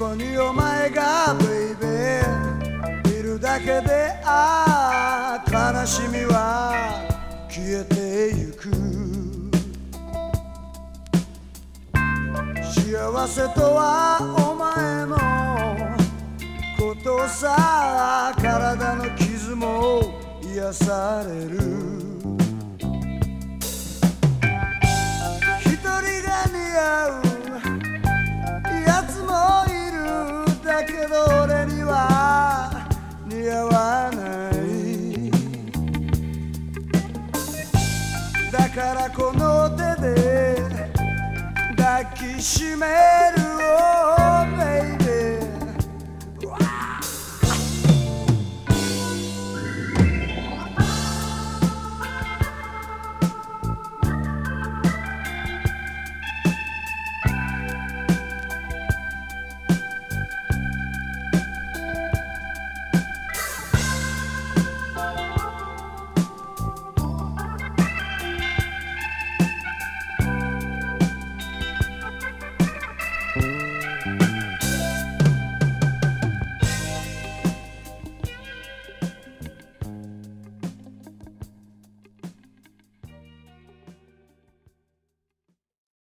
こにお前がベイベーいるだけで悲しみは消えてゆく幸せとはお前のことさ体の傷も癒される一人が似合うやつもいるだけど俺には似合わないだからこの手で抱きしめる